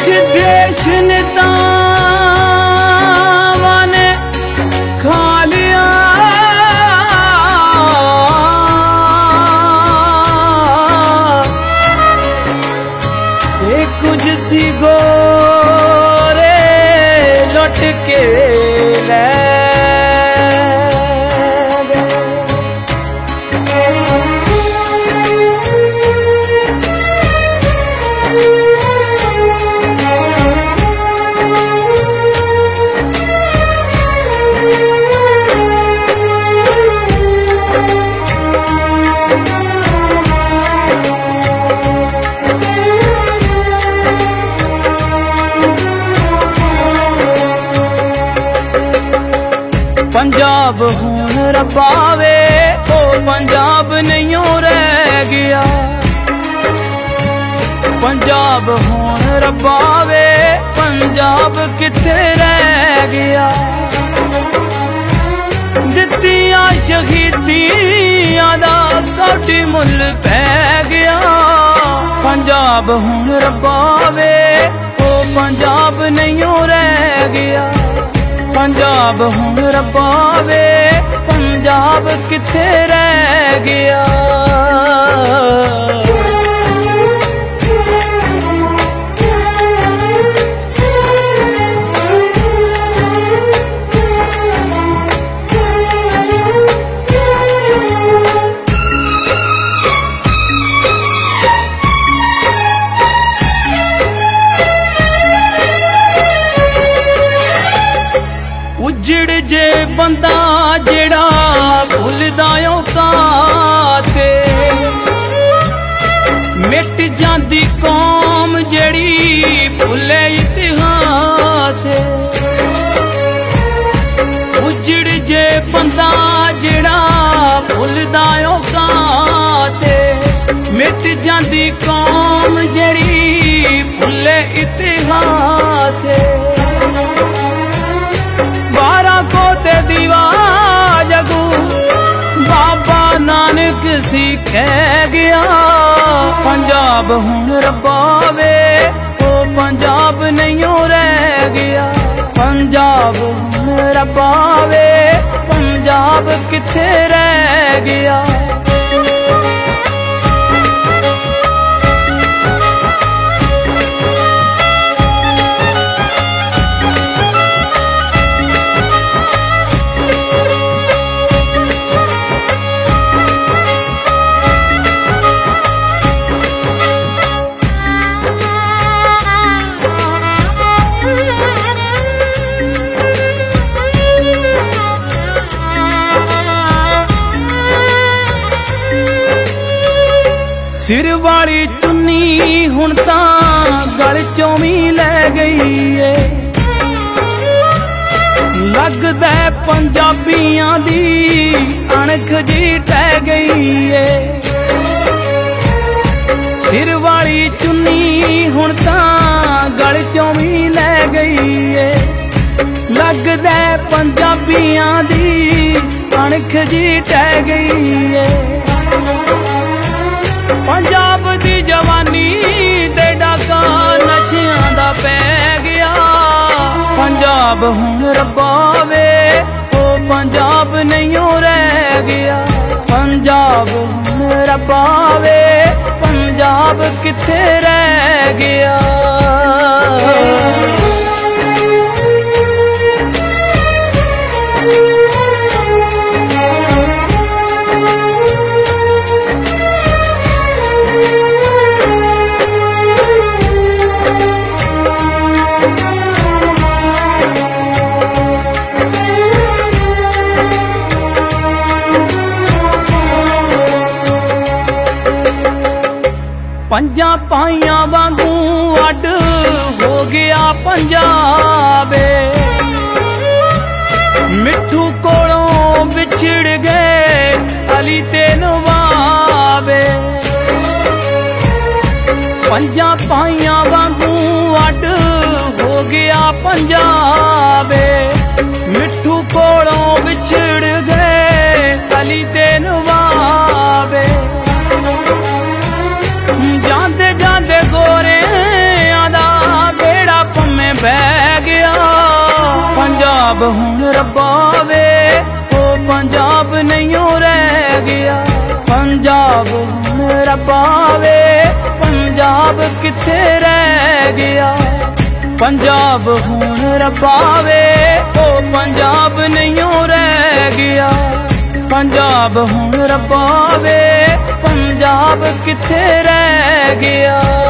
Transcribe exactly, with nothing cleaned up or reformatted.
देश नेतावां ने खा लिया, ते कुछ सी गोरे लुट के ले पंजाब हुण रबावे, ओ पंजाब नहीं रह गया। पंजाब हुण रबावे, पंजाब किथे रह गया। दित्तियां शहीदियां दा काटी मुल पै गया। पंजाब हुण रबावे, ओ पंजाब नहीं रह गया। पंजाब हुण रबावे, पंजाब किथे रह गया। उजड़ जे बंदा जेड़ा भुलदा औकाते, मिट जांदी कौम जेड़ी भुले इतिहास। उजड़ जे बंदा जेड़ा भुलदा औकाते, मिट जांदी कौम जेड़ी भुले इतिहास। बारह कोते दीवा जगू बाबा नानक सीखे गया। पंजाब हुण रबावे, ओ पंजाब नहीं रह गया। पंजाब हुण रबावे, पंजाब किथे रह गया। सिर वाली चुन्नी हुण तां गल चों भी लै गई है। लगदा पंजाबियां दी अणख जी टह गई है। सिर वाली चुन्नी हुण तां गल चों भी लै गई है। लगदा पंजाबियां दी अणख जी टह गई है। पंजाब दी जवानी ते डाका नशियां दा पै गया। पंजाब हुण रबावे, ओ पंजाब नहीं रह गया। पंजाब हुण रबावे, पंजाब किथे रह गया। पंजा पाइयां वांगू अड हो गया पंजाबे। मिठू कोलों बिछड़ गए अली ते नवाबे। पंजा पाइयां वांगू अड हो गया पंजाबे। मिठू कोलों बिछड़ गए अली ते नवाबे। जांदे जांदे गोरे आदा बेड़ा पंजाब हुण रब्बा वे ओ पंजाब नहीं रह गया। पंजाब हुण रब्बा वे पंजाब किथे रह गया। पंजाब हुण रब्बा वे ओ पंजाब नहीं रह गया। पंजाब हुण रब्बा वे पंजाब किथे रह गया।